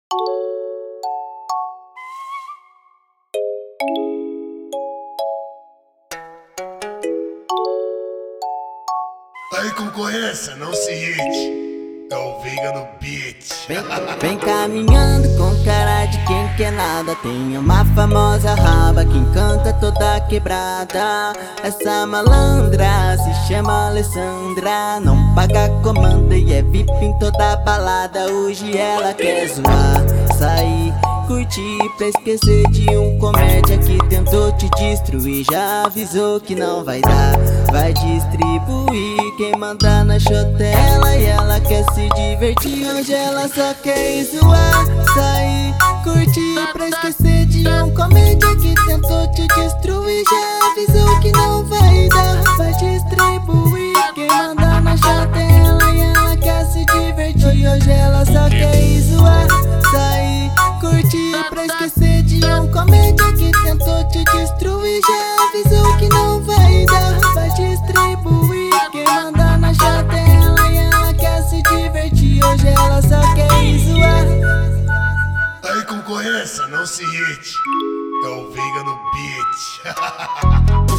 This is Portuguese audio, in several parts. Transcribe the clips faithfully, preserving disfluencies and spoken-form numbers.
Aí concorrência, não se irrite. É o Veiga no beat. Vem, vem caminhando com cara de quem quer nada. Tem uma famosa raba que encanta toda a quebrada. Essa malandra se chama Alessandra. Não paga comanda e é V I P em toda balada. Hoje ela quer zoar, sair, curtir pra esquecer de um comédia que tentou te destruir. Já avisou que não vai dar, vai distribuir. Quem manda na chotela e ela quer se divertir. Hoje ela só quer zoar, sair, curtir pra esquecer de um comédia que tentou te destruir. Já avisou que não vai dar, vai distribuir. Quem manda na chotela e ela quer se divertir. Hoje ela só quer zoar, sair, curtir pra esquecer de um comédia que tentou te destruir. Já avisou que não vai dar, vai distribuir. Quem manda na chatela e ela quer se divertir. Hoje ela só quer zoar. Aí concorrência, não se irrite. É o Veiga no beat.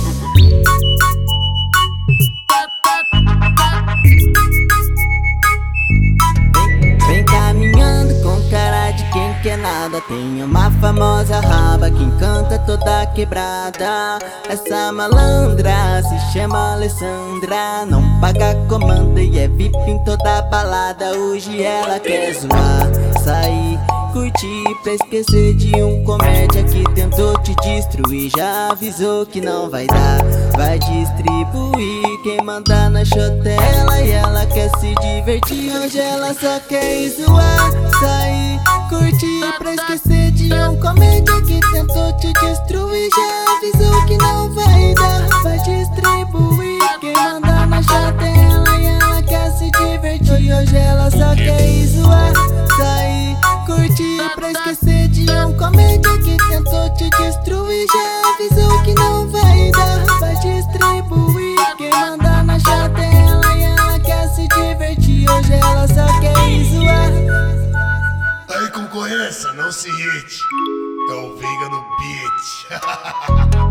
Vem caminhando com cara de quem quer nada. Tem uma famosa raba que encanta toda a quebrada. Essa malandra se chama Alessandra. Não paga comanda e é V I P em toda balada. Hoje ela quer zoar, sair, curtir pra esquecer de um comédia que tentou te destruir. Já avisou que não vai dar, vai distribuir. Quem manda na chotela e ela quer se divertir. Hoje ela só quer zoar, sair, curtir pra esquecer de um comédia que tentou te destruir. Já avisou que não vai dar, vai distribuir. Quem manda na chotela e ela quer se divertir. Hoje ela só quer zoar, sair, curtir pra esquecer de um comédia que tentou te destruir. Já avisou que não vai dar, vai distribuir. Quem manda na chatela e ela quer se divertir. Hoje ela só quer zoar. Aí concorrência, não se irrite. É o Veiga no beat.